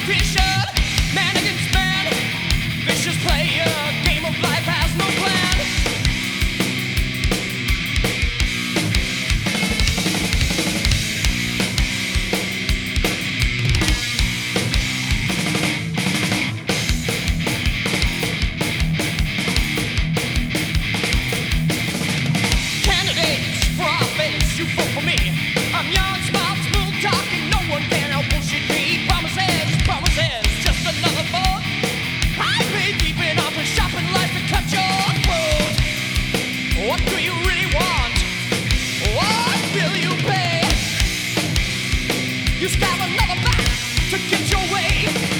competition, man against man, vicious player, game of life has no plan. Candidates for office, you vote for me. I'm young, smart, smooth talking, no one can help bullshit me. Promises, promises, just another vote. I pay deep enough to shop in life to cut your throat. What do you really want? What will you pay? You stab another back to get your way,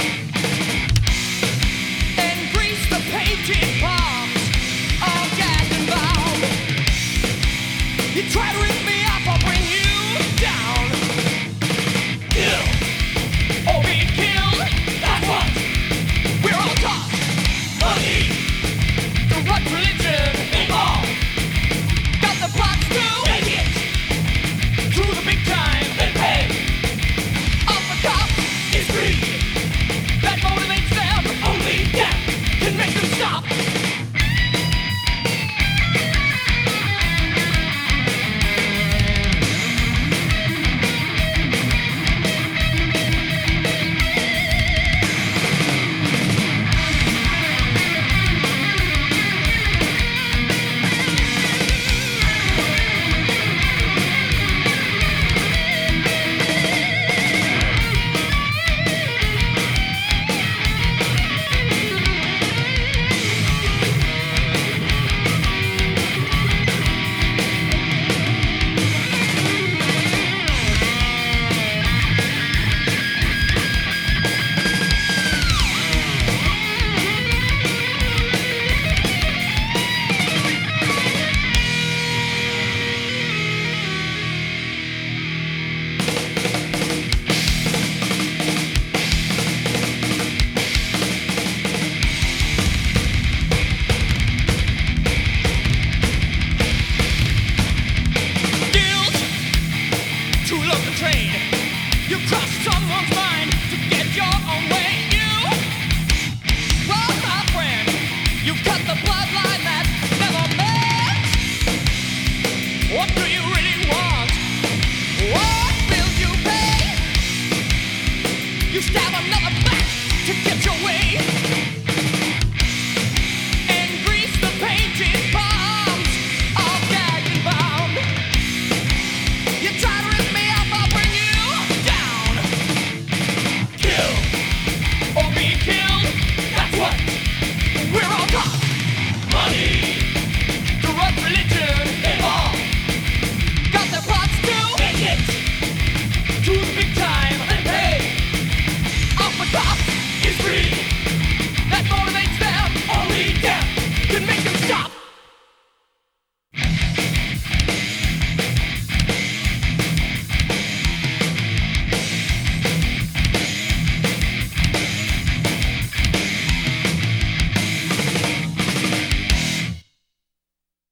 and grease the painted palms all gagged and bound. You try to rip me off, I'll bring you down. Kill or be killed, that's what we're all taught. Money, the right religion, involved. Got the plots to make it through the big time. They pay off the top is greed that motivates them. Only death can make them stop. To love the train, you cross someone's mind to get your own way. You, well, my friend, you cut the bloodline that never met. What do you really want? What will you pay? You stab a